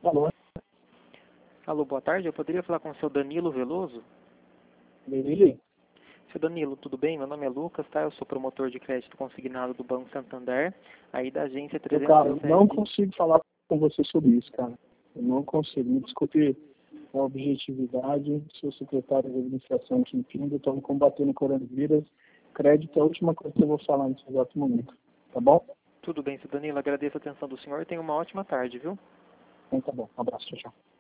Alô? Alô, boa tarde. Eu poderia falar com o seu Danilo Veloso? Danilo? Seu Danilo, tudo bem? Meu nome é Lucas, tá? Eu sou promotor de crédito consignado do Banco Santander, aí da agência Cara, eu 307. não consigo falar com você sobre isso, cara. Eu não consigo. Me desculpe a objetividade. Sou secretário de administração aqui em Pinda. Estamos combatendo o coronavírus. Crédito é a última coisa que eu vou falar nesse exato momento. Tá bom? Tudo bem, seu Danilo. Agradeço a atenção do senhor e tenha uma ótima tarde, viu? Então tá bom. Um abraço. Tchau, tchau.